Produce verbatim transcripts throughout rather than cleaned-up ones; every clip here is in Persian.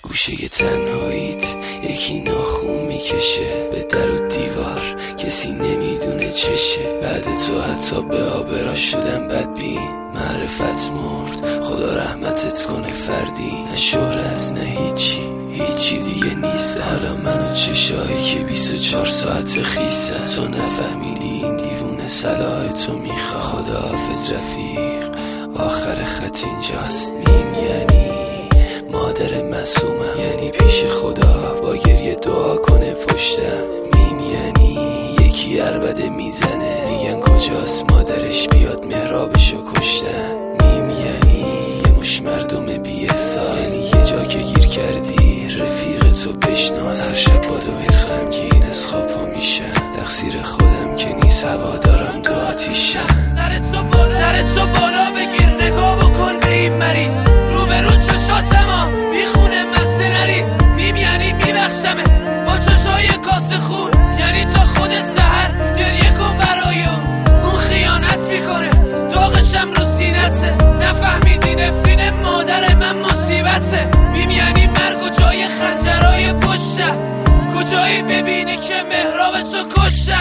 گوشه تنهاییت یکی ناخون میکشه به در و دیوار، کسی نمیدونه چشه. بعد تو حتی به آبرا شدم بدبین، معرفت مرد خدا رحمتت کنه فردی. نه شهرت نه هیچی، هیچی دیگه نیست. حالا من و چشایی که بیست و چهار ساعت خیسه. تو نفهمیدی این دیوونه صلاح تو میخواد. خدا حافظ رفیق، آخر خط اینجاست. میم یعنی مادر معصومم، یعنی پیش خدا با گریه دعا کنه پشتم. میم یعنی یکی عربده میزنه، میگن کجاست مادرش بیاد محرابشو کشتم. میم یعنی یه مش مردم بی احساس، یعنی یه جا که گیر کردی رفیق تو بشناس. هر شب با دویت غمگین از خواب پا میشم، تقصیر خودم که نیست هوادارم دو آتیشم. سرت تو بالا بگیر، نگاه بکن به این مریض، رو به رو چشاتما بیخونه مسته نریز. میم یعنی میبخشمه با چشای کاسه خون، یعنی تا خود سحر گریه کن برای اون. اون خیانت میکنه داغشم رو سینته، نفهمیدی نفرین مادر من مصیبته. میم یعنی مرگ و جای خنجرهای پشته، کجایی ببینی که محراب تو کشته.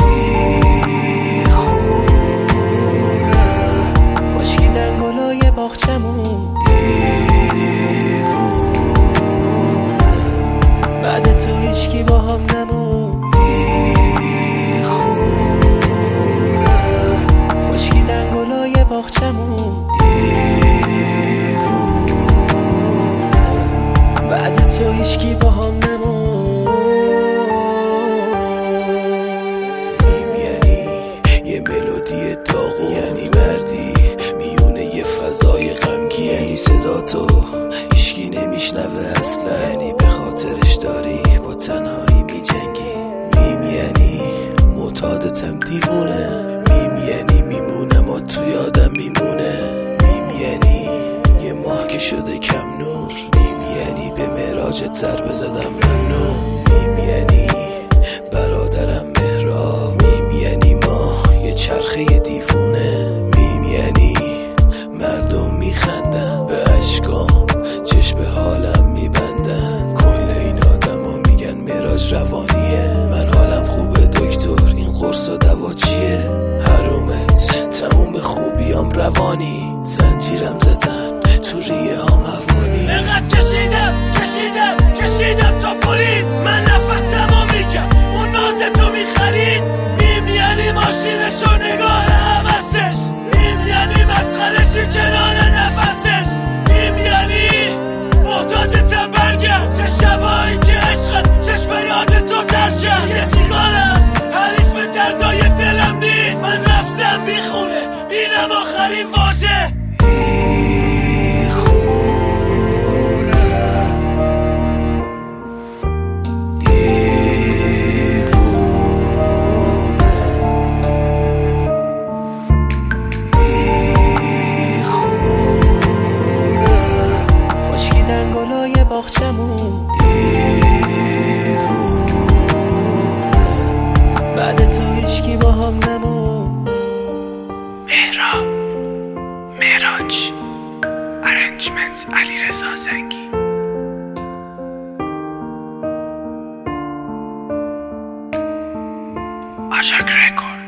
بعد تو هیچکی با هم نمون. خشکیدن گلای باغچمون، بعد تو هیچکی با هم نمون. میم یعنی یه ملودی داغون، یعنی مردی میونه یه فضای غمگین، یعنی صدا تو هیچکی نمیشنوه اصلا، یعنی به خاطرش داری با تنهایی میجنگی. میم یعنی معتادتم دیوونه، میم یعنی میمونم و تو یادم میمونه. میم یعنی یه ماه که شده کم نور، میم یعنی به معراجت ضربه زدم ممنون. میم یعنی برادرم مهراب، میم یعنی ما یه چرخه دیوونه. میم یعنی مردم میخندن به اشکام، چشم به حالم میبندن. کل این آدم ها میگن معراج روانیه، من حالم خوبه دکتر این قرص و دوا چیه. حرومت تموم خوبیام روانی، زنجیرم زدن تو ریه هم هوانی. انقدر کشیدم کشیدم کشیدم تا برید، من نفسمو میگم اون ناز تو میخرید. میم یعنی ماشینشو نگاه عوضش، میم یعنی مسخرشی کنار نفسش. میم یعنی محتاجتم برگرد، که شبایی که عشقت چشم یاد تو ترکم. یه سیگارم حریف دردای دلم نیست، من رفتم بیخونه اینم آخرین واژه. گلای باغچمون، بعد تو هیچکی با هم نمون. مهراب معراج ارنجمنت علیرضا زنگی. آژاک رکورد.